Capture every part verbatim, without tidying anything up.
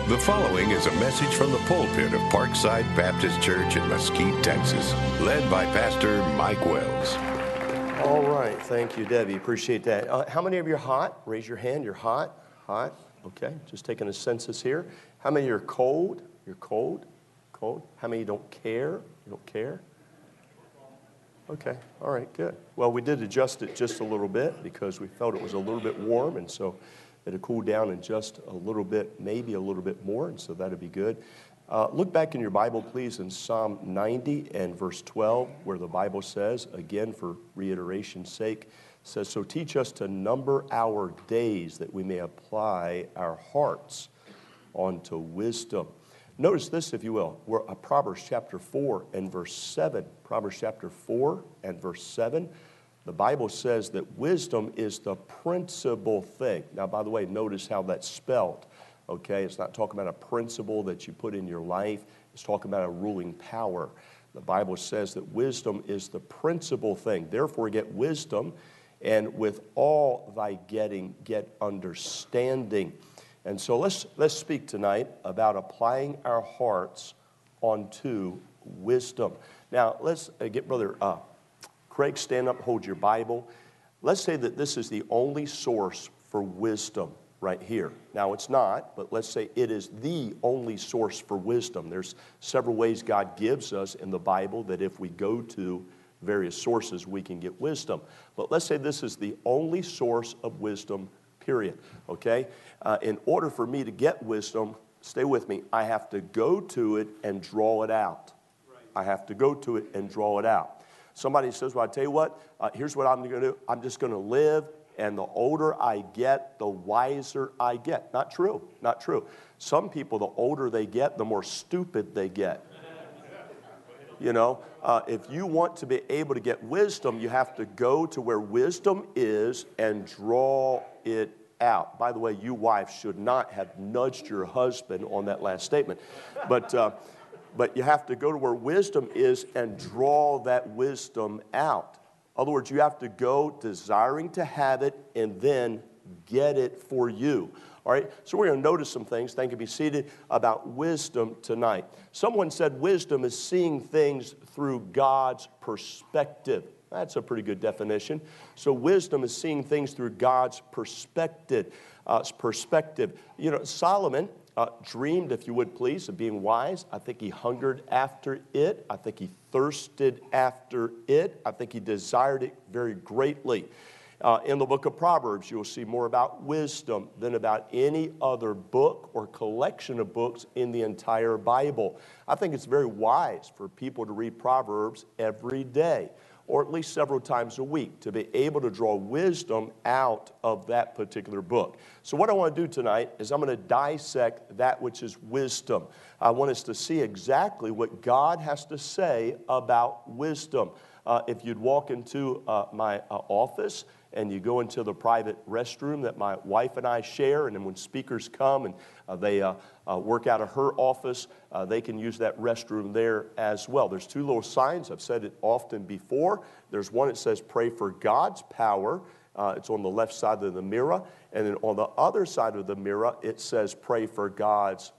The following is a message from the pulpit of Parkside Baptist Church in Mesquite, Texas, led by Pastor Mike Wells. All right. Thank you, Debbie. Appreciate that. Uh, how many of you are hot? Raise your hand. You're hot? Hot? Okay. Just taking a census here. How many are cold? You're cold? Cold? How many don't care? You don't care? Okay. All right. Good. Well, we did adjust it just a little bit because we felt it was a little bit warm, and so it'll cool down in just a little bit, maybe a little bit more, and so that'll be good. Uh, look back in your Bible, please, in Psalm ninety and verse twelve, where the Bible says, again, for reiteration's sake, says, "So teach us to number our days that we may apply our hearts unto wisdom." Notice this, if you will. We're uh, Proverbs chapter four and verse seven. Proverbs chapter four and verse seven. The Bible says that wisdom is the principal thing. Now, by the way, notice how that's spelled, okay? It's not talking about a principle that you put in your life. It's talking about a ruling power. The Bible says that wisdom is the principal thing. Therefore, get wisdom, and with all thy getting, get understanding. And so let's, let's speak tonight about applying our hearts unto wisdom. Now, let's uh, get Brother uh, Craig, stand up, hold your Bible. Let's say that this is the only source for wisdom right here. Now, it's not, but let's say it is the only source for wisdom. There's several ways God gives us in the Bible that if we go to various sources, we can get wisdom. But let's say this is the only source of wisdom, period, okay? Uh, in order for me to get wisdom, stay with me, I have to go to it and draw it out. I have to go to it and draw it out. Somebody says, well, I tell you what, uh, here's what I'm going to do. I'm just going to live, and the older I get, the wiser I get. Not true. Not true. Some people, the older they get, the more stupid they get. You know, uh, if you want to be able to get wisdom, you have to go to where wisdom is and draw it out. By the way, you wives should not have nudged your husband on that last statement. But... Uh, But you have to go to where wisdom is and draw that wisdom out. In other words, you have to go desiring to have it and then get it for you. All right, so we're going to notice some things, thank you, be seated, about wisdom tonight. Someone said wisdom is seeing things through God's perspective. That's a pretty good definition. So wisdom is seeing things through God's perspective. Uh, perspective. You know, Solomon Uh, dreamed, if you would please, of being wise. I think he hungered after it. I think he thirsted after it. I think he desired it very greatly. Uh, in the book of Proverbs, you'll see more about wisdom than about any other book or collection of books in the entire Bible. I think it's very wise for people to read Proverbs every day, or at least several times a week, to be able to draw wisdom out of that particular book. So what I want to do tonight is I'm going to dissect that which is wisdom. I want us to see exactly what God has to say about wisdom. Uh, if you'd walk into uh, my uh, office and you go into the private restroom that my wife and I share, and then when speakers come and uh, they uh, uh, work out of her office, uh, they can use that restroom there as well. There's two little signs. I've said it often before. There's one that says, pray for God's power. Uh, it's on the left side of the mirror. And then on the other side of the mirror, it says, pray for God's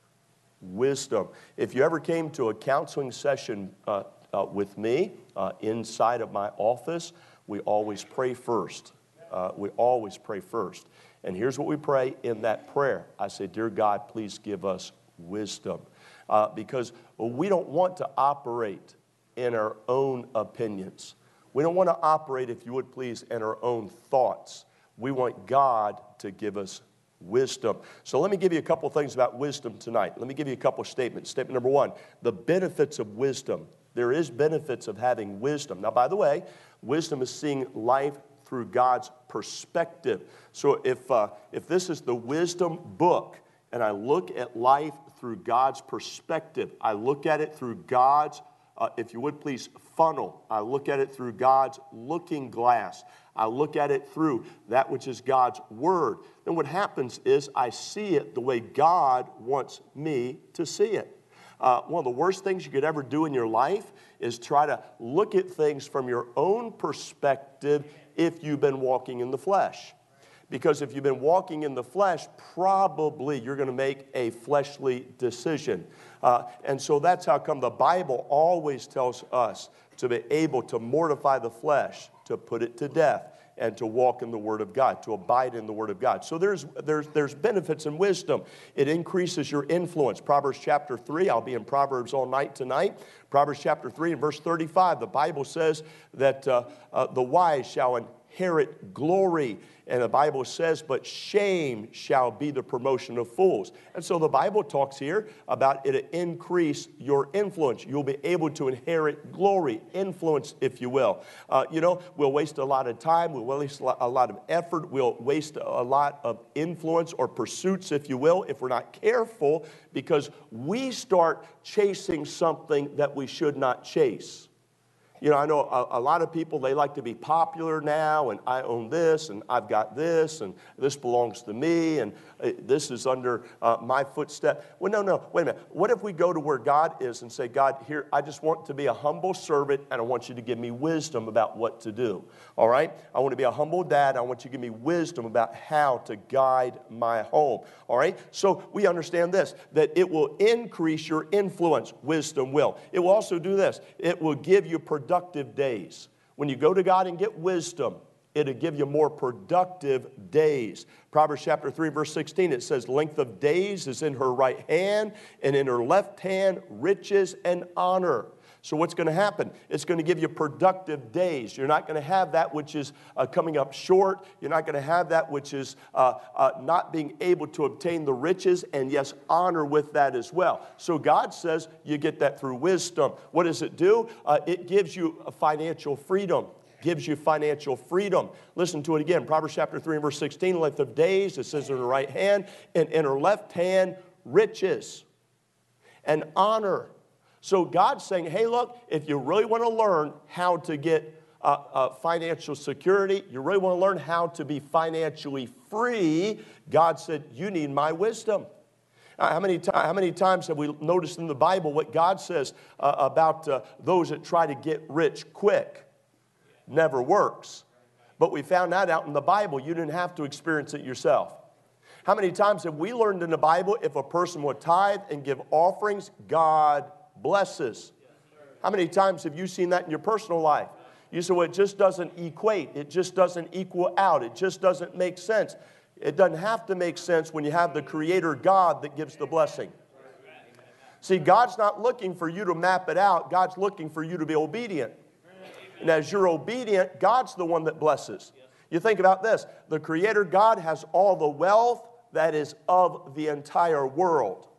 wisdom. If you ever came to a counseling session uh, uh, with me uh, inside of my office, we always pray first. Uh, we always pray first. And here's what we pray in that prayer. I say, dear God, please give us wisdom. Uh, because we don't want to operate in our own opinions. We don't want to operate, if you would please, in our own thoughts. We want God to give us wisdom. So let me give you a couple things about wisdom tonight. Let me give you a couple statements. Statement number one, the benefits of wisdom. There is benefits of having wisdom. Now, by the way, wisdom is seeing life through God's perspective. So if uh, if this is the wisdom book, and I look at life through God's perspective, I look at it through God's, uh, if you would please, funnel. I look at it through God's looking glass. I look at it through that which is God's word. Then what happens is I see it the way God wants me to see it. Uh, one of the worst things you could ever do in your life is try to look at things from your own perspective if you've been walking in the flesh. Because if you've been walking in the flesh, probably you're going to make a fleshly decision. Uh, and so that's how come the Bible always tells us to be able to mortify the flesh, to put it to death, and to walk in the Word of God, to abide in the Word of God. So there's, there's, there's benefits in wisdom. It increases your influence. Proverbs chapter three, I'll be in Proverbs all night tonight. Proverbs chapter three and verse thirty-five, the Bible says that uh, uh, the wise shall inherit glory. And the Bible says, but shame shall be the promotion of fools. And so the Bible talks here about it increase your influence. You'll be able to inherit glory, influence, if you will. Uh, you know, we'll waste a lot of time. We'll waste a lot of effort. We'll waste a lot of influence or pursuits, if you will, if we're not careful, because we start chasing something that we should not chase. You know, I know a, a lot of people, they like to be popular now, and I own this, and I've got this, and this belongs to me, and uh, this is under uh, my footstep. Well, no, no, wait a minute. What if we go to where God is and say, God, here, I just want to be a humble servant, and I want you to give me wisdom about what to do, all right? I want to be a humble dad. I want you to give me wisdom about how to guide my home, all right? So we understand this, that it will increase your influence, wisdom will. It will also do this. It will give you productive productive days. When you go to God and get wisdom, it'll give you more productive days. Proverbs chapter three, verse sixteen, it says, length of days is in her right hand, and in her left hand, riches and honor. So what's going to happen? It's going to give you productive days. You're not going to have that which is uh, coming up short. You're not going to have that which is uh, uh, not being able to obtain the riches, and yes, honor with that as well. So God says you get that through wisdom. What does it do? Uh, it gives you a financial freedom. Gives you financial freedom. Listen to it again. Proverbs chapter three and verse sixteen, length of days, it says in her right hand, and in her left hand, riches and honor. So God's saying, hey, look, if you really want to learn how to get uh, uh, financial security, you really want to learn how to be financially free, God said, you need my wisdom. Uh, how many, how many times have we noticed in the Bible what God says uh, about uh, those that try to get rich quick? Never works. But we found that out in the Bible. You didn't have to experience it yourself. How many times have we learned in the Bible, if a person will tithe and give offerings, God blesses? How many times have you seen that in your personal life? You say, well, it just doesn't equate. It just doesn't equal out. It just doesn't make sense. It doesn't have to make sense when you have the Creator God that gives the blessing. See, God's not looking for you to map it out. God's looking for you to be obedient. And as you're obedient, God's the one that blesses. You think about this. The Creator God has all the wealth that is of the entire world.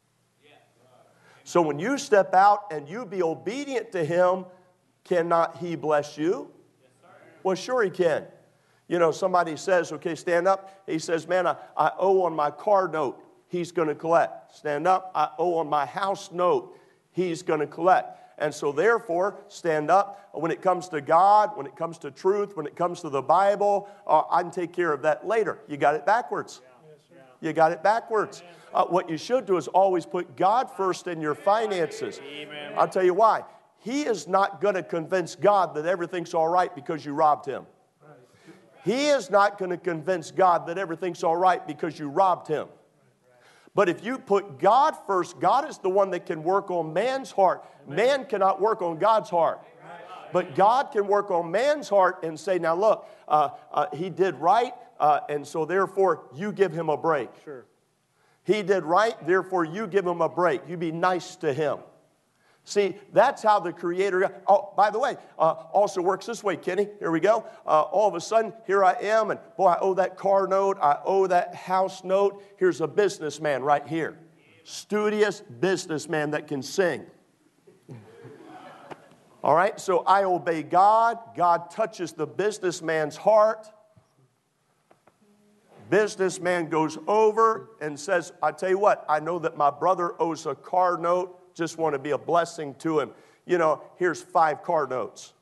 So when you step out and you be obedient to Him, cannot He bless you? Well, sure He can. You know, somebody says, okay, stand up. He says, man, I, I owe on my car note. He's going to collect. Stand up. I owe on my house note. He's going to collect. And so therefore, stand up. When it comes to God, when it comes to truth, when it comes to the Bible, uh, I can take care of that later. You got it backwards. You got it backwards. Uh, what you should do is always put God first in your finances. Amen. I'll tell you why. He is not going to convince God that everything's all right because you robbed Him. He is not going to convince God that everything's all right because you robbed Him. But if you put God first, God is the one that can work on man's heart. Man cannot work on God's heart. But God can work on man's heart and say, now look, uh, uh, he did right, uh, and so therefore you give him a break. Sure. He did right, therefore you give him a break. You be nice to him. See, that's how the Creator, oh, by the way, uh, also works this way, Kenny. Here we go. Uh, all of a sudden, here I am, and boy, I owe that car note. I owe that house note. Here's a businessman right here. Studious businessman that can sing. All right, so I obey God. God touches the businessman's heart. Businessman goes over and says, I tell you what, I know that my brother owes a car note. Just want to be a blessing to him. You know, here's five car notes.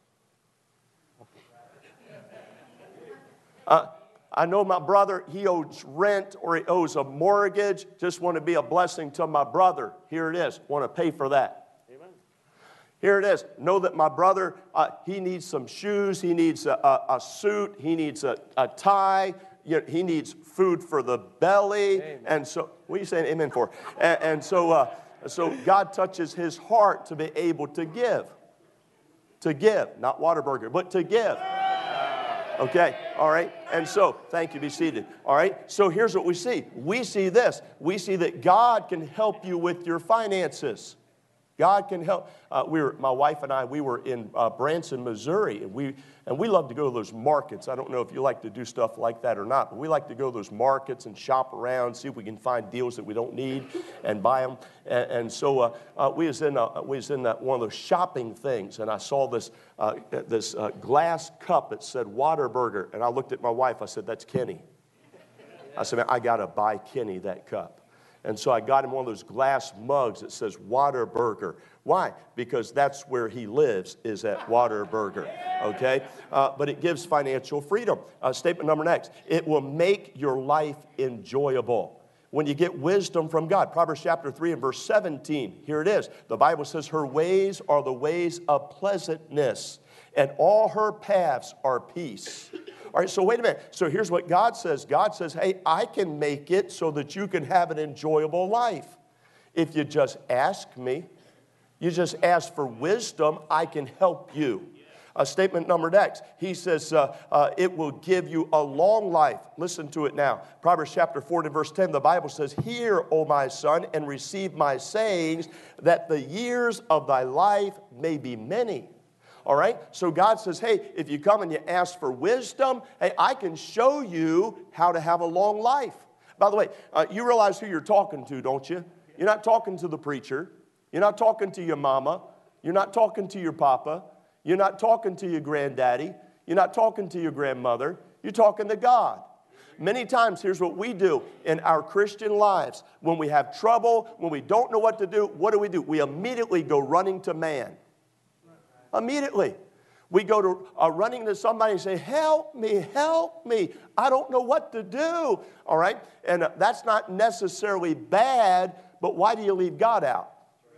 Uh, I know my brother, he owes rent or he owes a mortgage. Just want to be a blessing to my brother. Here it is. Want to pay for that. Amen. Here it is. Know that my brother, uh, he needs some shoes. He needs a, a, a suit. He needs a, a tie. you know, he needs food for the belly. Amen. And so, what are you saying amen for? And, and so, uh, so God touches his heart to be able to give. To give, not Whataburger, but to give. Okay, all right. And so, thank you, be seated. All right, so here's what we see. We see this. We see that God can help you with your finances. God can help. Uh, we were, my wife and I, we were in uh, Branson, Missouri, and we and we love to go to those markets. I don't know if you like to do stuff like that or not, but we like to go to those markets and shop around, see if we can find deals that we don't need, and buy them. And, and so uh, uh, we was in uh, we was in that one of those shopping things, and I saw this uh, this uh, glass cup that said Whataburger, and I looked at my wife. I said, "That's Kenny." I said, "Man, I gotta buy Kenny that cup." And so I got him one of those glass mugs that says Whataburger. Why? Because that's where he lives, is at Whataburger, okay? Uh, but it gives financial freedom. Uh, statement number next, it will make your life enjoyable. When you get wisdom from God, Proverbs chapter three and verse seventeen, here it is. The Bible says, her ways are the ways of pleasantness, and all her paths are peace. All right, so wait a minute. So here's what God says. God says, hey, I can make it so that you can have an enjoyable life. If you just ask me, you just ask for wisdom, I can help you. Uh, statement number next, he says, uh, uh, it will give you a long life. Listen to it now. Proverbs chapter four and verse ten, the Bible says, hear, O my son, and receive my sayings, that the years of thy life may be many. All right? So God says, hey, if you come and you ask for wisdom, hey, I can show you how to have a long life. By the way, uh, you realize who you're talking to, don't you? You're not talking to the preacher. You're not talking to your mama. You're not talking to your papa. You're not talking to your granddaddy. You're not talking to your grandmother. You're talking to God. Many times, here's what we do in our Christian lives. When we have trouble, when we don't know what to do, what do we do? We immediately go running to man. Immediately. We go to uh, running to somebody and say, help me, help me. I don't know what to do. All right? And uh, that's not necessarily bad, but why do you leave God out?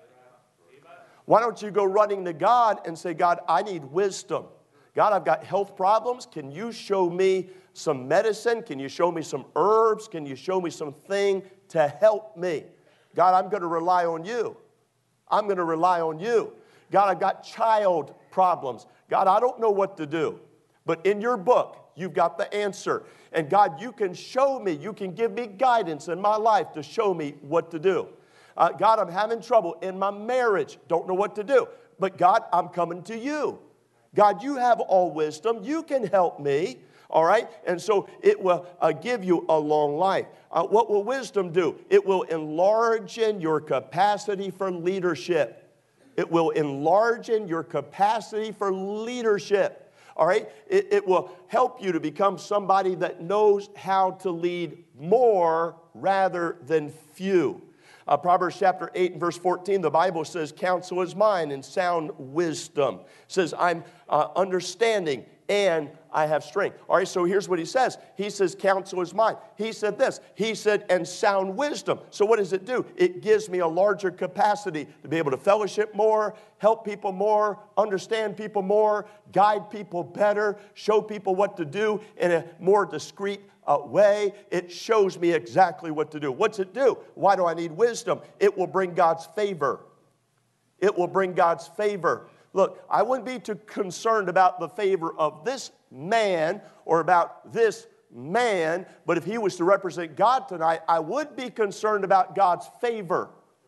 Why don't you go running to God and say, God, I need wisdom. God, I've got health problems. Can you show me some medicine? Can you show me some herbs? Can you show me something to help me? God, I'm going to rely on you. I'm going to rely on you. God, I've got child problems. God, I don't know what to do. But in your book, you've got the answer. And God, you can show me, you can give me guidance in my life to show me what to do. Uh, God, I'm having trouble in my marriage. Don't know what to do. But God, I'm coming to you. God, you have all wisdom. You can help me. All right? And so it will uh, give you a long life. Uh, what will wisdom do? It will enlarge in your capacity for leadership. It will enlarge in your capacity for leadership. All right? It, it will help you to become somebody that knows how to lead more rather than few. Uh, Proverbs chapter eight and verse fourteen, the Bible says, counsel is mine and sound wisdom. It says, I'm uh, understanding and I have strength. All right, so here's what he says. He says, counsel is mine. He said this. He said, and sound wisdom. So what does it do? It gives me a larger capacity to be able to fellowship more, help people more, understand people more, guide people better, show people what to do in a more discreet uh, way. It shows me exactly what to do. What's it do? Why do I need wisdom? It will bring God's favor. It will bring God's favor. Look, I wouldn't be too concerned about the favor of this man or about this man, but if he was to represent God tonight, I would be concerned about God's favor.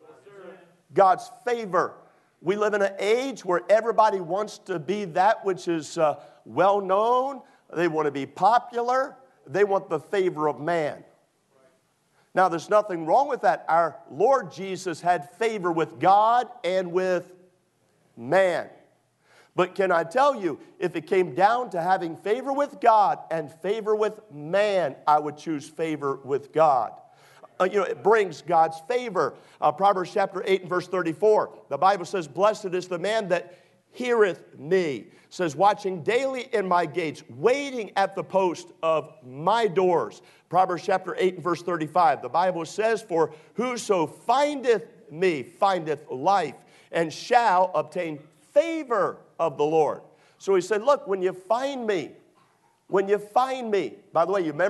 God's favor. We live in an age where everybody wants to be that which is uh, well known. They want to be popular. They want the favor of man. Now, there's nothing wrong with that. Our Lord Jesus had favor with God and with man. But can I tell you, if it came down to having favor with God and favor with man, I would choose favor with God. Uh, you know, it brings God's favor. Uh, Proverbs chapter eight and verse thirty-four, the Bible says, blessed is the man that heareth me. It says, watching daily in my gates, waiting at the post of my doors. Proverbs chapter eight and verse thirty-five, the Bible says, for whoso findeth me findeth life and shall obtain favor of the Lord. So he said, look, when you find me, when you find me, by the way, you remember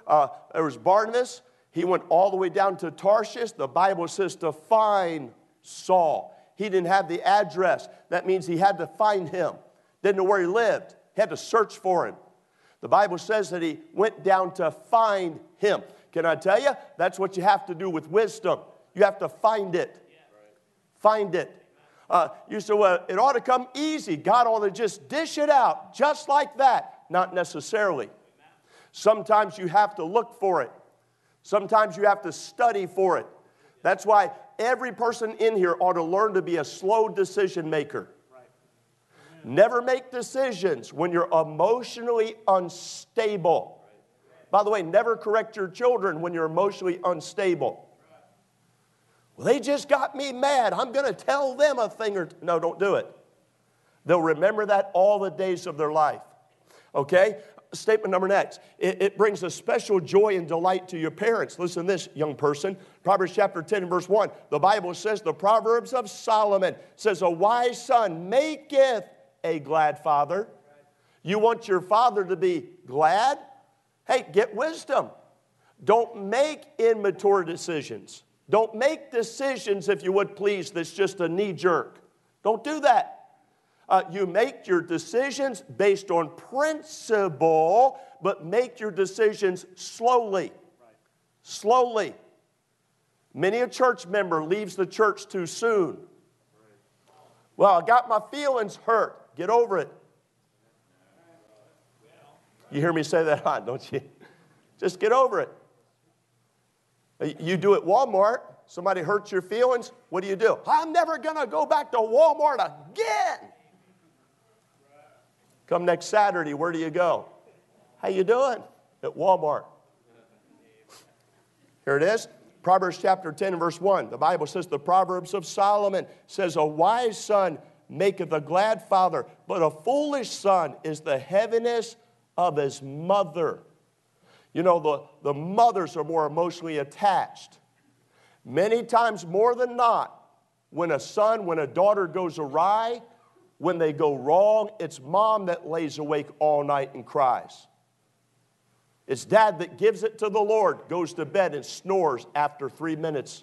Uh, there was Barnabas. He went all the way down to Tarshish. The Bible says to find Saul. He didn't have the address. That means he had to find him. Didn't know where he lived. He had to search for him. The Bible says that he went down to find him. Can I tell you? That's what you have to do with wisdom. You have to find it. Find it. Uh, you say, well, it ought to come easy. God ought to just dish it out just like that. Not necessarily. Sometimes you have to look for it. Sometimes you have to study for it. That's why every person in here ought to learn to be a slow decision maker. Never make decisions when you're emotionally unstable. By the way, never correct your children when you're emotionally unstable. Well, they just got me mad. I'm going to tell them a thing or two. No, don't do it. They'll remember that all the days of their life. Okay? Statement number next. It, it brings a special joy and delight to your parents. Listen to this, young person. Proverbs chapter ten and verse one. The Bible says, the Proverbs of Solomon says, a wise son maketh a glad father. You want your father to be glad? Hey, get wisdom. Don't make immature decisions. Don't make decisions, if you would please, that's just a knee jerk. Don't do that. Uh, you make your decisions based on principle, but make your decisions slowly. Slowly. Many a church member leaves the church too soon. Well, I got my feelings hurt. Get over it. You hear me say that a lot, don't you? Just get over it. You do at Walmart, somebody hurts your feelings, what do you do? I'm never going to go back to Walmart again. Come next Saturday, where do you go? How you doing? At Walmart. Here it is. Proverbs chapter ten and verse one. The Bible says, the Proverbs of Solomon says, a wise son maketh a glad father, but a foolish son is the heaviness of his mother. You know, the, the mothers are more emotionally attached. Many times more than not, when a son, when a daughter goes awry, when they go wrong, it's mom that lays awake all night and cries. It's dad that gives it to the Lord, goes to bed and snores after three minutes.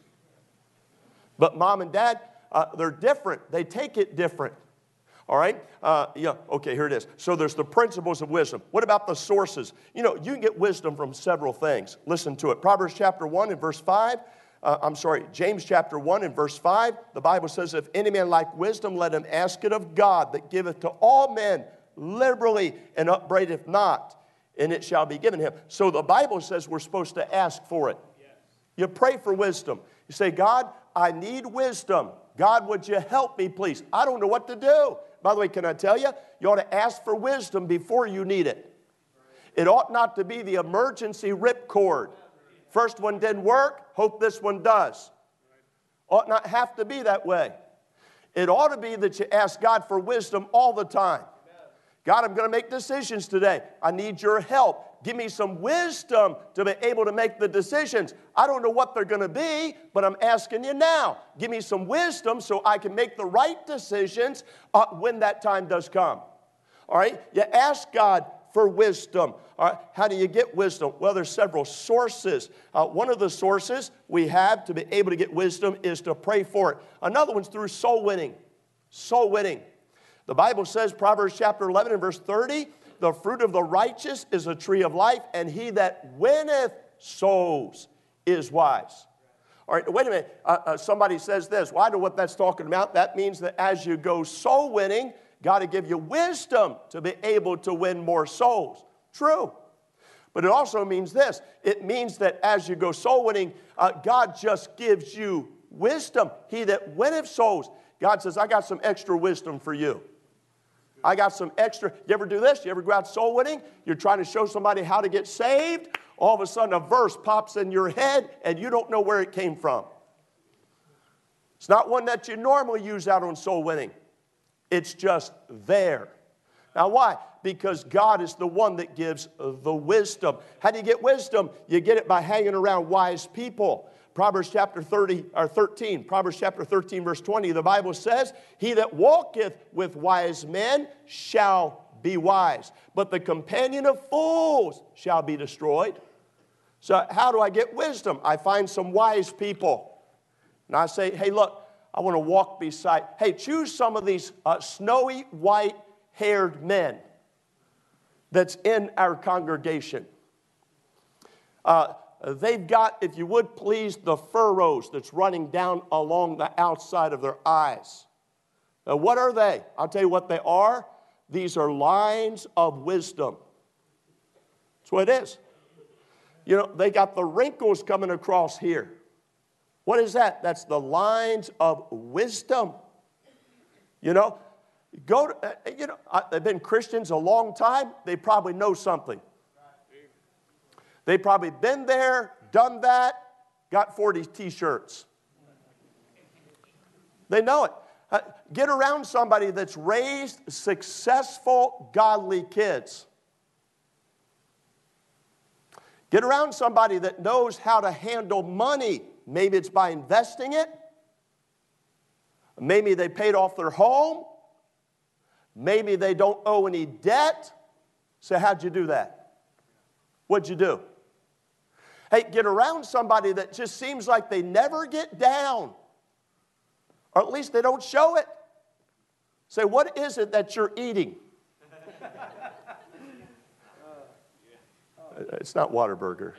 But mom and dad, uh, they're different. They take it different. All right? Uh, yeah, okay, here it is. So there's the principles of wisdom. What about the sources? You know, you can get wisdom from several things. Listen to it. Proverbs chapter one and verse five. Uh, I'm sorry, James chapter one and verse five. The Bible says, if any man lack wisdom, let him ask it of God, that giveth to all men liberally and upbraideth not, and it shall be given him. So the Bible says we're supposed to ask for it. Yes. You pray for wisdom. You say, God, I need wisdom. God, would you help me, please? I don't know what to do. By the way, can I tell you, you ought to ask for wisdom before you need it. It ought not to be the emergency ripcord. First one didn't work, hope this one does. Ought not have to be that way. It ought to be that you ask God for wisdom all the time. God, I'm going to make decisions today. I need your help. Give me some wisdom to be able to make the decisions. I don't know what they're going to be, but I'm asking you now. Give me some wisdom so I can make the right decisions uh, when that time does come. All right? You ask God for wisdom. All right? How do you get wisdom? Well, there's several sources. Uh, one of the sources we have to be able to get wisdom is to pray for it. Another one's through soul winning. Soul winning. The Bible says, Proverbs chapter eleven and verse thirty, the fruit of the righteous is a tree of life, and he that winneth souls is wise. All right, wait a minute. Uh, uh, somebody says this. Well, I know what that's talking about. That means that as you go soul winning, God will give you wisdom to be able to win more souls. True. But it also means this. It means that as you go soul winning, uh, God just gives you wisdom. He that winneth souls. God says, I got some extra wisdom for you. I got some extra. You ever do this? You ever go out soul winning? You're trying to show somebody how to get saved. All of a sudden a verse pops in your head and you don't know where it came from. It's not one that you normally use out on soul winning. It's just there. Now why? Because God is the one that gives the wisdom. How do you get wisdom? You get it by hanging around wise people. Proverbs chapter thirty or thirteen, Proverbs chapter thirteen, verse twenty, the Bible says, he that walketh with wise men shall be wise, but the companion of fools shall be destroyed. So how do I get wisdom? I find some wise people. And I say, hey, look, I want to walk beside. Hey, choose some of these uh, snowy white-haired men that's in our congregation. Uh, they've got, if you would please, the furrows that's running down along the outside of their eyes. Now, what are they? I'll tell you what they are. These are lines of wisdom. That's what it is. You know, they got the wrinkles coming across here. What is that? That's the lines of wisdom. You know, go to, uh, you know, uh, they've been Christians a long time. They probably know something. They've probably been there, done that, got forty T-shirts. They know it. Uh, get around somebody that's raised successful, godly kids. Get around somebody that knows how to handle money. Maybe it's by investing it. Maybe they paid off their home. Maybe they don't owe any debt. So how'd you do that? What'd you do? Hey, get around somebody that just seems like they never get down. Or at least they don't show it. Say, what is it that you're eating? It's not Whataburger.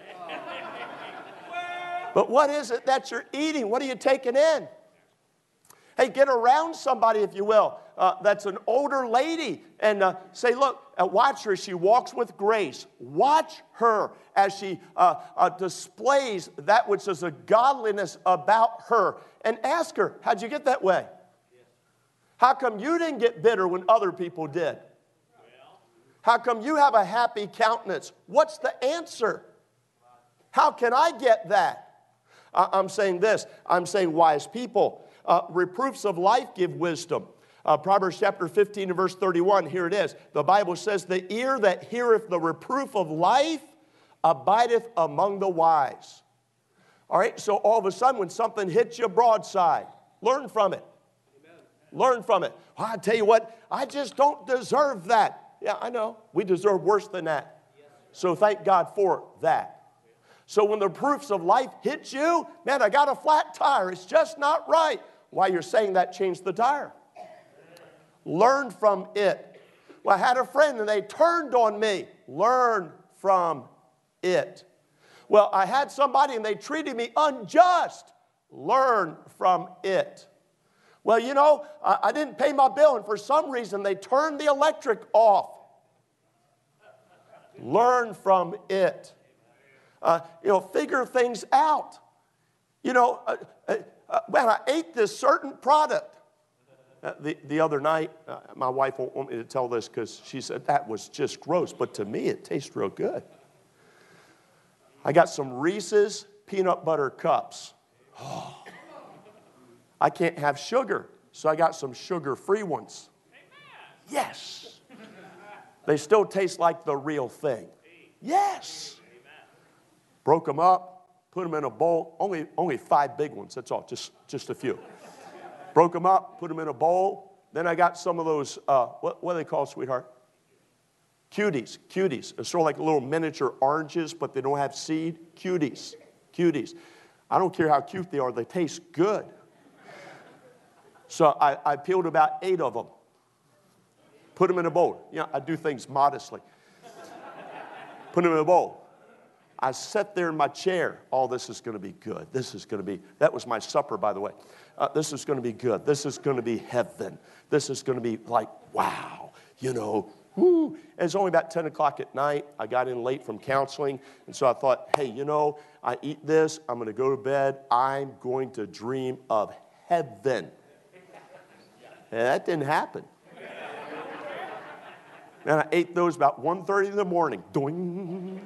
But what is it that you're eating? What are you taking in? Hey, get around somebody, if you will, uh, that's an older lady. And uh, say, look, uh, watch her. She walks with grace. Watch her as she uh, uh, displays that which is a godliness about her. And ask her, how'd you get that way? How come you didn't get bitter when other people did? How come you have a happy countenance? What's the answer? How can I get that? I'm saying this. I'm saying wise people. Uh, reproofs of life give wisdom. Uh, Proverbs chapter fifteen and verse thirty-one, here it is. The Bible says, the ear that heareth the reproof of life abideth among the wise. All right, so all of a sudden when something hits you broadside, learn from it. Amen. Learn from it. Well, I tell you what, I just don't deserve that. Yeah, I know. We deserve worse than that. So thank God for that. So when the proofs of life hit you, man, I got a flat tire. It's just not right. While you're saying that, change the tire. Learn from it. Well, I had a friend and they turned on me. Learn from it. Well, I had somebody and they treated me unjust. Learn from it. Well, you know, I, I didn't pay my bill and for some reason they turned the electric off. Learn from it. Uh, you know, figure things out. You know, uh, uh, uh, when I ate this certain product, uh, the, the other night, uh, my wife won't want me to tell this because she said that was just gross, but to me it tastes real good. I got some Reese's peanut butter cups. Oh, I can't have sugar, so I got some sugar-free ones. Yes. They still taste like the real thing. Yes. Broke them up, put them in a bowl. Only, only five big ones, that's all, just, just a few. Broke them up, put them in a bowl. Then I got some of those, uh, what, what do they call, sweetheart? Cuties, cuties. It's sort of like little miniature oranges, but they don't have seed. Cuties, cuties. I don't care how cute they are, they taste good. So I, I peeled about eight of them. Put them in a bowl. You know, I do things modestly. Put them in a bowl. I sat there in my chair. Oh, this is going to be good. This is going to be, that was my supper, by the way. Uh, this is going to be good. This is going to be heaven. This is going to be like, wow, you know, woo. And it's only about ten o'clock at night. I got in late from counseling. And so I thought, hey, you know, I eat this. I'm going to go to bed. I'm going to dream of heaven. And that didn't happen. And I ate those about one thirty in the morning. Doing.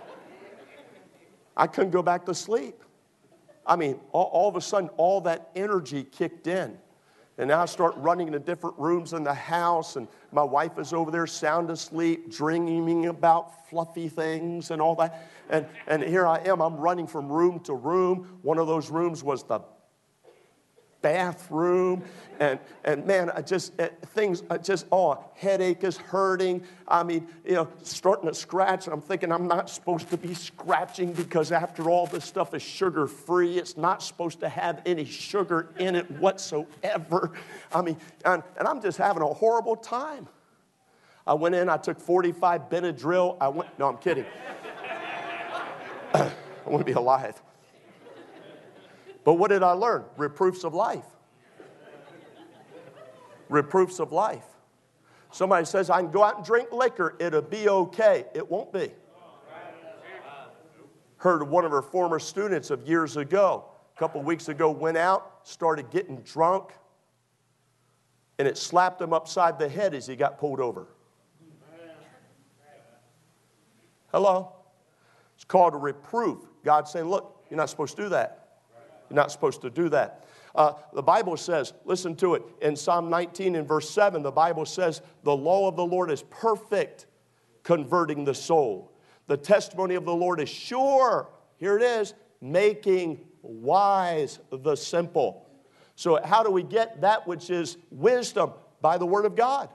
I couldn't go back to sleep. I mean, all, all of a sudden, all that energy kicked in. And now I start running into different rooms in the house, and my wife is over there sound asleep, dreaming about fluffy things and all that. And, and here I am, I'm running from room to room. One of those rooms was the bathroom. And, and man, I just, uh, things, I just, oh, headache is hurting. I mean, you know, starting to scratch. And I'm thinking I'm not supposed to be scratching because after all, this stuff is sugar-free. It's not supposed to have any sugar in it whatsoever. I mean, and, and I'm just having a horrible time. I went in, I took forty-five Benadryl. I went, no, I'm kidding. I want to be alive. But what did I learn? Reproofs of life. Reproofs of life. Somebody says, I can go out and drink liquor. It'll be okay. It won't be. Heard of one of our former students of years ago. A couple weeks ago, went out, started getting drunk, and it slapped him upside the head as he got pulled over. Hello? It's called a reproof. God's saying, look, you're not supposed to do that. You're not supposed to do that. Uh, the Bible says, listen to it, in Psalm nineteen and verse seven, the Bible says, the law of the Lord is perfect, converting the soul. The testimony of the Lord is sure. Here it is, making wise the simple. So how do we get that which is wisdom? By the Word of God.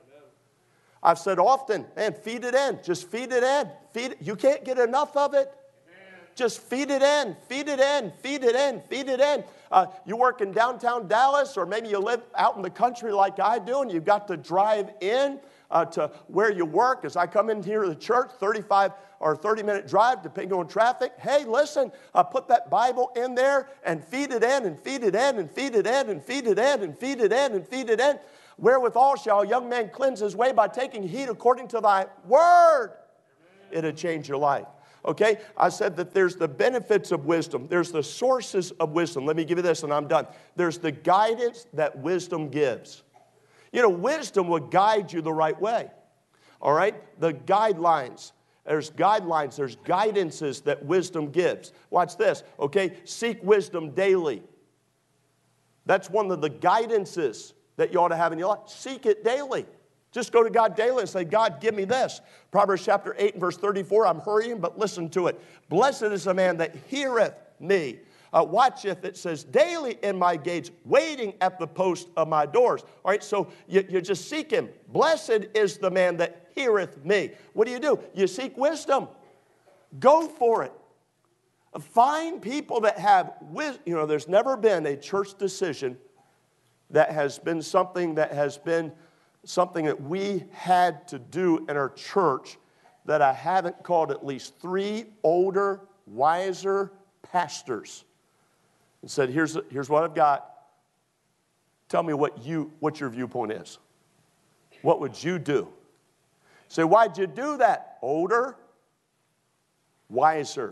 I've said often, man, feed it in. Just feed it in. Feed it. You can't get enough of it. Just feed it in, feed it in, feed it in, feed it in. Uh, you work in downtown Dallas, or maybe you live out in the country like I do, and you've got to drive in uh, to where you work. As I come in here to the church, thirty-five or thirty minute drive, depending on traffic. Hey, listen, uh, put that Bible in there and feed it in and feed it in and feed it in and feed it in and feed it in and feed it in. Wherewithal shall a young man cleanse his way by taking heed according to thy word. It'll change your life. Okay, I said that there's the benefits of wisdom. There's the sources of wisdom. Let me give you this and I'm done. There's the guidance that wisdom gives. You know, wisdom will guide you the right way. All right, the guidelines. There's guidelines, there's guidances that wisdom gives. Watch this, okay? Seek wisdom daily. That's one of the guidances that you ought to have in your life. Seek it daily. Just go to God daily and say, God, give me this. Proverbs chapter eight and verse thirty-four, I'm hurrying, but listen to it. Blessed is the man that heareth me. Uh, watcheth, it says, daily in my gates, waiting at the post of my doors. All right, so you, you just seek him. Blessed is the man that heareth me. What do you do? You seek wisdom. Go for it. Find people that have wisdom. You know, there's never been a church decision that has been something that has been something that we had to do in our church that I haven't called at least three older, wiser pastors and said, here's, here's what I've got. Tell me what, you, what your viewpoint is. What would you do? Say, why'd you do that? Older, wiser.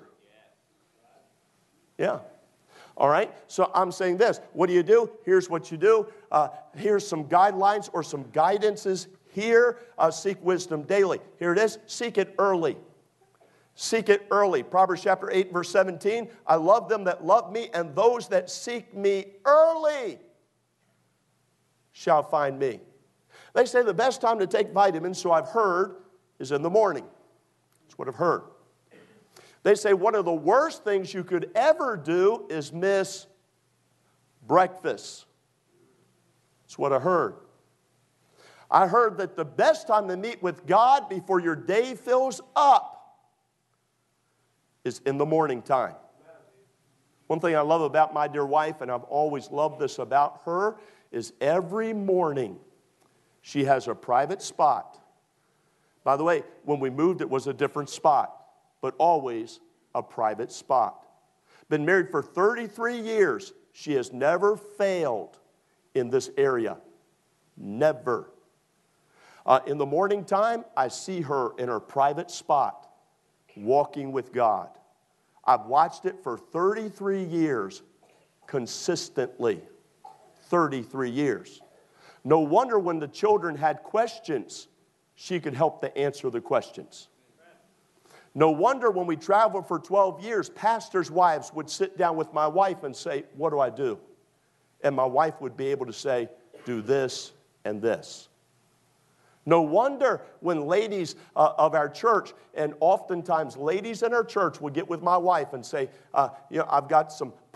Yeah. All right, so I'm saying this. What do you do? Here's what you do. Uh, here's some guidelines or some guidances here. Uh, seek wisdom daily. Here it is. Seek it early. Seek it early. Proverbs chapter eight, verse seventeen. I love them that love me, and those that seek me early shall find me. They say the best time to take vitamins, so I've heard, is in the morning. That's what I've heard. They say one of the worst things you could ever do is miss breakfast. That's what I heard. I heard that the best time to meet with God before your day fills up is in the morning time. One thing I love about my dear wife, and I've always loved this about her, is every morning she has a private spot. By the way, when we moved, it was a different spot, but always a private spot. Been married for thirty-three years. She has never failed in this area. Never. Uh, in the morning time, I see her in her private spot, walking with God. I've watched it for thirty-three years, consistently. thirty-three years. No wonder when the children had questions, she could help to answer the questions. No wonder when we traveled for twelve years, pastors' wives would sit down with my wife and say, what do I do? And my wife would be able to say, do this and this. No wonder when ladies uh, of our church, and oftentimes ladies in our church would get with my wife and say, uh, you know, I've got some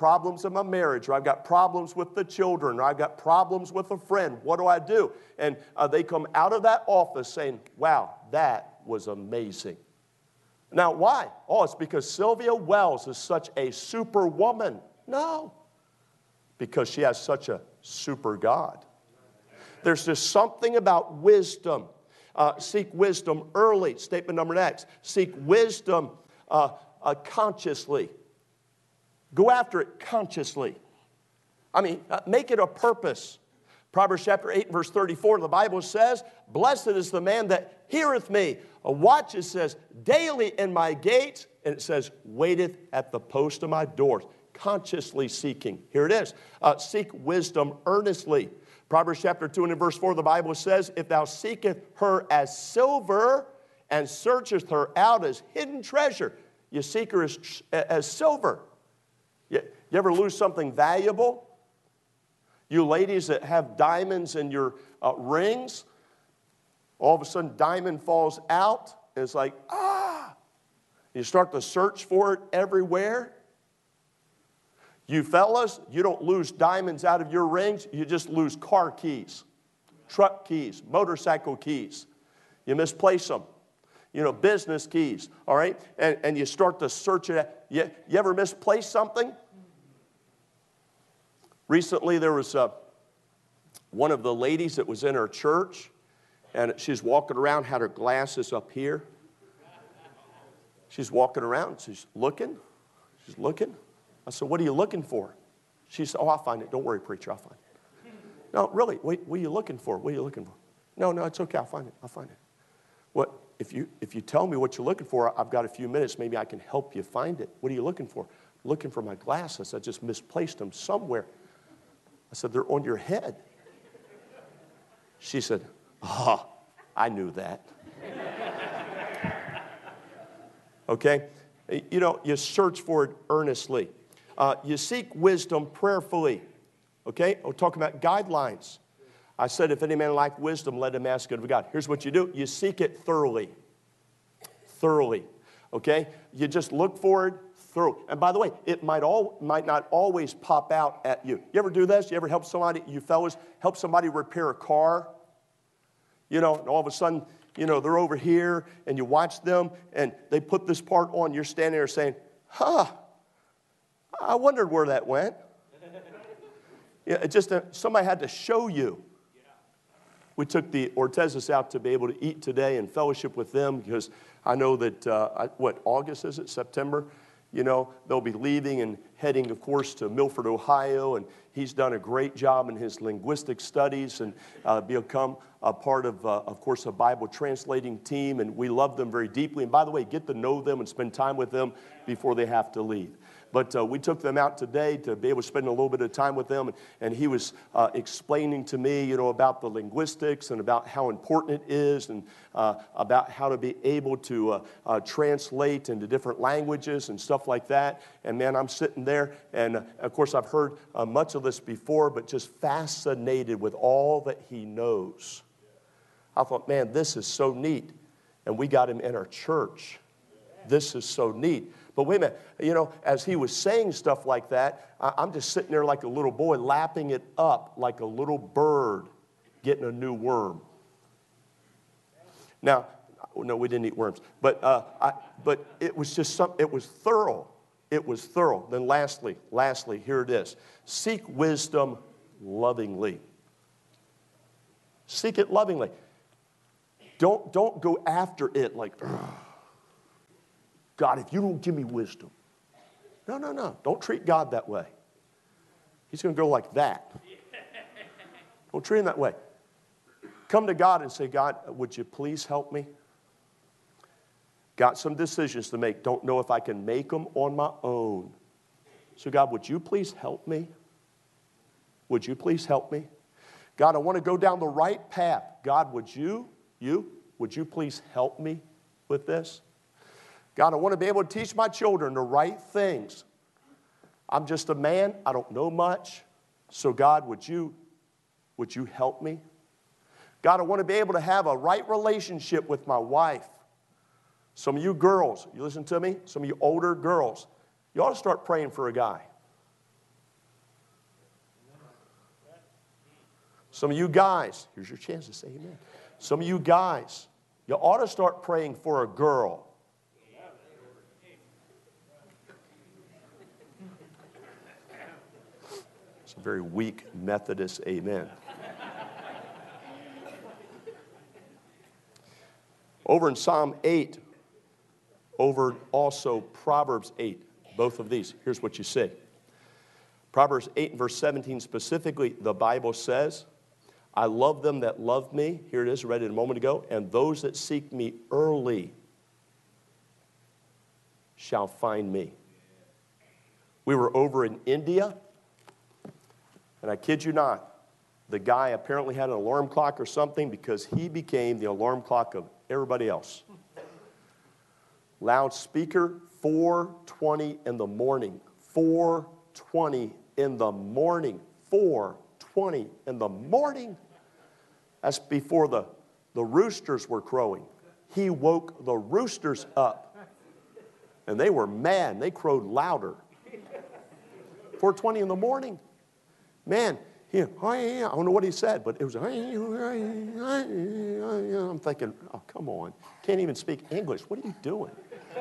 problems in my marriage, or I've got problems with the children, or I've got problems with a friend. What do I do? And uh, they come out of that office saying, wow, that was amazing. Now, why? Oh, it's because Sylvia Wells is such a superwoman. No, because she has such a super God. There's just something about wisdom. Uh, seek wisdom early. Statement number next. Seek wisdom uh, uh, consciously. Go after it consciously. I mean, uh, make it a purpose. Proverbs chapter eight, verse thirty-four, the Bible says, blessed is the man that heareth me. A watch, it says, daily in my gates. And it says, waiteth at the post of my doors. Consciously seeking. Here it is. Uh, seek wisdom earnestly. Proverbs chapter two and in verse four, the Bible says, if thou seekest her as silver and searchest her out as hidden treasure. You seek her as, as silver. You, you ever lose something valuable? You ladies that have diamonds in your uh, rings, all of a sudden diamond falls out, and it's like, ah! You start to search for it everywhere. You fellas, you don't lose diamonds out of your rings, you just lose car keys, truck keys, motorcycle keys. You misplace them. You know, business keys, all right? And, and you start to search it. You, you ever misplace something? Recently, there was uh, one of the ladies that was in her church, and she's walking around, had her glasses up here. She's walking around, she's looking, she's looking. I said, what are you looking for? She said, oh, I'll find it. Don't worry, preacher, I'll find it. No, really, wait, what are you looking for? What are you looking for? No, no, it's okay, I'll find it, I'll find it. What, if you, if you tell me what you're looking for, I've got a few minutes, maybe I can help you find it. What are you looking for? Looking for my glasses. I just misplaced them somewhere. I said, they're on your head. She said, oh, I knew that. Okay? You know, you search for it earnestly. Uh, you seek wisdom prayerfully. Okay? We're talking about guidelines. I said, if any man lack wisdom, let him ask it of God. Here's what you do. You seek it thoroughly. Thoroughly. Okay? You just look for it thoroughly. And by the way, it might all might not always pop out at you. You ever do this? You ever help somebody, you fellas, help somebody repair a car? You know, and all of a sudden, you know, they're over here, and you watch them, and they put this part on. You're standing there saying, huh, I wondered where that went. Yeah, it just, uh, somebody had to show you. We took the Ortezes out to be able to eat today and fellowship with them because I know that, uh, I, what, August is it, September? You know, they'll be leaving and heading, of course, to Milford, Ohio, and he's done a great job in his linguistic studies and uh, become a part of, uh, of course, a Bible translating team, and we love them very deeply. And by the way, get to know them and spend time with them before they have to leave. But uh, we took them out today to be able to spend a little bit of time with them, and, and he was uh, explaining to me, you know, about the linguistics and about how important it is and uh, about how to be able to uh, uh, translate into different languages and stuff like that. And man, I'm sitting there, and uh, of course I've heard uh, much of this before, but just fascinated with all that he knows. I thought, man, this is so neat. And we got him in our church. This is so neat. But wait a minute, you know, as he was saying stuff like that, I'm just sitting there like a little boy, lapping it up like a little bird getting a new worm. Now, no, we didn't eat worms, but uh, I, but it was just some, it was thorough. It was thorough. Then lastly, lastly, here it is. Seek wisdom lovingly. Seek it lovingly. Don't, don't go after it like, ugh. God, if you don't give me wisdom. No, no, no. Don't treat God that way. He's going to go like that. Don't treat him that way. Come to God and say, God, would you please help me? Got some decisions to make. Don't know if I can make them on my own. So God, would you please help me? Would you please help me? God, I want to go down the right path. God, would you, you, would you please help me with this? God, I want to be able to teach my children the right things. I'm just a man. I don't know much. So God, would you, would you help me? God, I want to be able to have a right relationship with my wife. Some of you girls, you listen to me? Some of you older girls, you ought to start praying for a guy. Some of you guys, here's your chance to say amen. Some of you guys, you ought to start praying for a girl. It's a very weak Methodist amen. Over in Psalm eight, over also Proverbs eight, both of these, here's what you see. Proverbs eight and verse seventeen specifically, the Bible says, I love them that love me. Here it is, read it a moment ago. And those that seek me early shall find me. We were over in India, and I kid you not, the guy apparently had an alarm clock or something because he became the alarm clock of everybody else. Loudspeaker, four twenty in the morning. four twenty in the morning. four twenty in the morning. That's before the, the roosters were crowing. He woke the roosters up. And they were mad. They crowed louder. four twenty in the morning. Man, he, I don't know what he said, but it was, I'm thinking, oh, come on. Can't even speak English. What are you doing?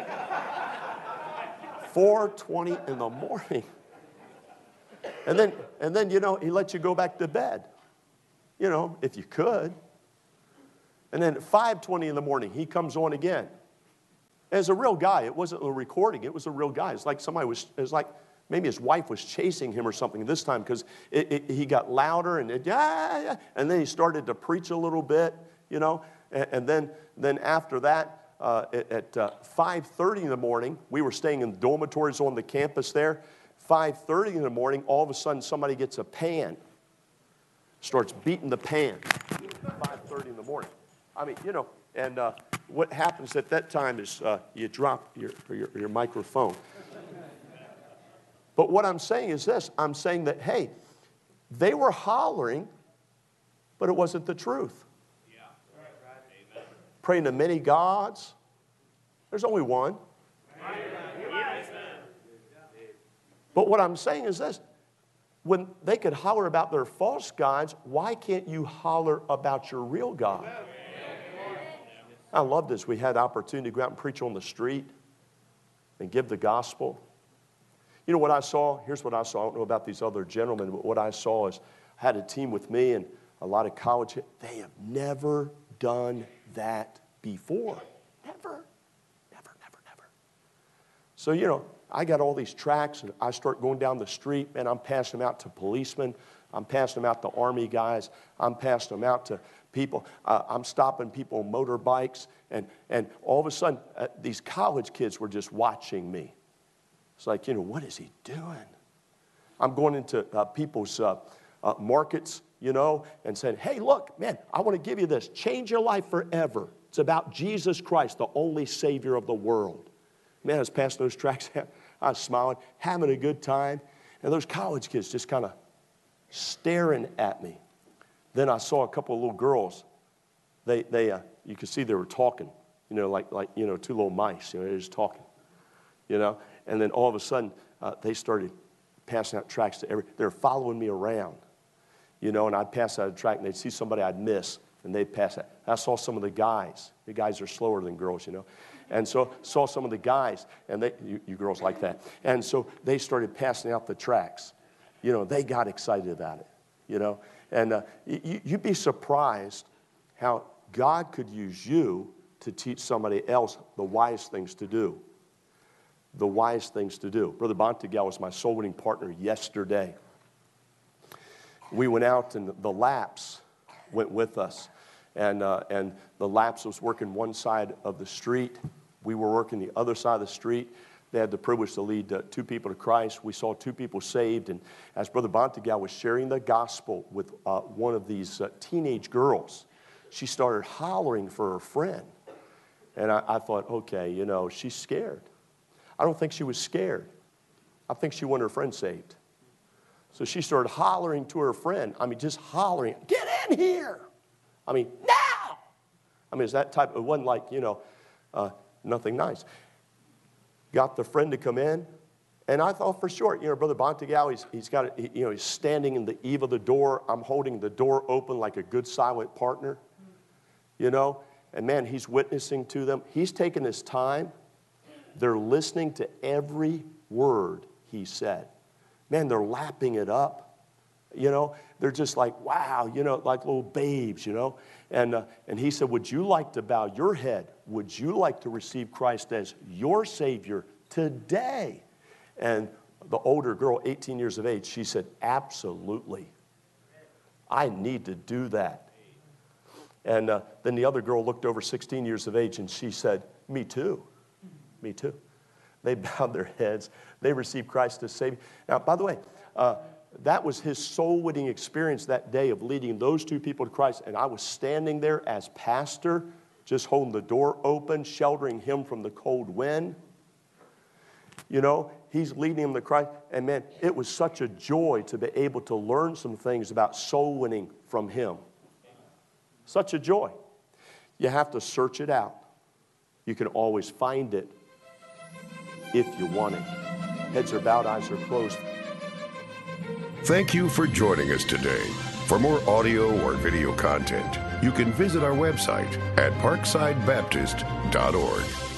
four twenty in the morning. And then, and then, you know, he let you go back to bed, you know, if you could. And then at five twenty in the morning, he comes on again. As a real guy, it wasn't a recording. It was a real guy. It's like somebody was, it was like maybe his wife was chasing him or something this time because it, it, he got louder and it, yeah, yeah, and then he started to preach a little bit, you know. And, and then, then after that, uh, at, at uh, five thirty in the morning, we were staying in dormitories on the campus there. five thirty in the morning, all of a sudden somebody gets a pan, starts beating the pan. five thirty in the morning. I mean, you know, and uh, what happens at that time is uh, you drop your, your, your microphone. But what I'm saying is this. I'm saying that, hey, they were hollering, but it wasn't the truth. Yeah. Right, right. Amen. Praying to many gods. There's only one. But what I'm saying is this. When they could holler about their false gods, why can't you holler about your real God? I love this. We had opportunity to go out and preach on the street and give the gospel. You know what I saw? Here's what I saw. I don't know about these other gentlemen, but what I saw is I had a team with me and a lot of college. They have never done that before. Never, never, never, never. So, you know, I got all these tracts, and I start going down the street, and I'm passing them out to policemen. I'm passing them out to Army guys. I'm passing them out to people. Uh, I'm stopping people on motorbikes, and, and all of a sudden, uh, these college kids were just watching me. It's like, you know, what is he doing? I'm going into uh, people's uh, uh, markets, you know, and saying, hey, look, man, I want to give you this. Change your life forever. It's about Jesus Christ, the only Savior of the world. Man, I was passing those tracts out. I was smiling, having a good time. And those college kids just kind of staring at me. Then I saw a couple of little girls. They, they, uh, you could see they were talking, you know, like, like, you know, two little mice. You know, they're just talking, you know. And then all of a sudden, uh, they started passing out tracts to every. They were following me around, you know. And I'd pass out a tract, and they'd see somebody I'd miss, and they'd pass out. I saw some of the guys. The guys are slower than girls, you know. And so saw some of the guys, and they, you, you girls like that. And so they started passing out the tracts. You know, they got excited about it, you know. And uh, you, you'd be surprised how God could use you to teach somebody else the wise things to do. The wise things to do. Brother Bontegal was my soul winning partner yesterday. We went out, and the Laps went with us. And, uh, and the Laps was working one side of the street. We were working the other side of the street. They had the privilege to lead uh, two people to Christ. We saw two people saved. And as Brother Bontegal was sharing the gospel with uh, one of these uh, teenage girls, she started hollering for her friend. And I, I thought, okay, you know, she's scared. I don't think she was scared. I think she wanted her friend saved. So she started hollering to her friend. I mean, just hollering, get in here. I mean, now. I mean, it's that type. It wasn't like, you know, uh, nothing nice. Got the friend to come in, And I thought for sure, you know, Brother Bontegal, he's, he's got, he, you know, he's standing in the eve of the door. I'm holding the door open like a good silent partner, you know. And man, he's witnessing to them. He's taking his time. They're listening to every word he said. Man, they're lapping it up, you know. They're just like, wow, you know, like little babes, you know. And, uh, and he said, would you like to bow your head? Would you like to receive Christ as your Savior today? And the older girl, eighteen years of age, she said, absolutely. I need to do that. And uh, then the other girl looked over, sixteen years of age, and she said, me too. Me too. They bowed their heads. They received Christ as Savior. Now, by the way, uh, that was his soul-winning experience that day of leading those two people to Christ. And I was standing there as pastor, just holding the door open, sheltering him from the cold wind. You know, he's leading them to Christ. And man, it was such a joy to be able to learn some things about soul winning from him. Such a joy. You have to search it out. You can always find it if you want it. Heads are bowed, eyes are closed. Thank you for joining us today. For more audio or video content, you can visit our website at parkside baptist dot org.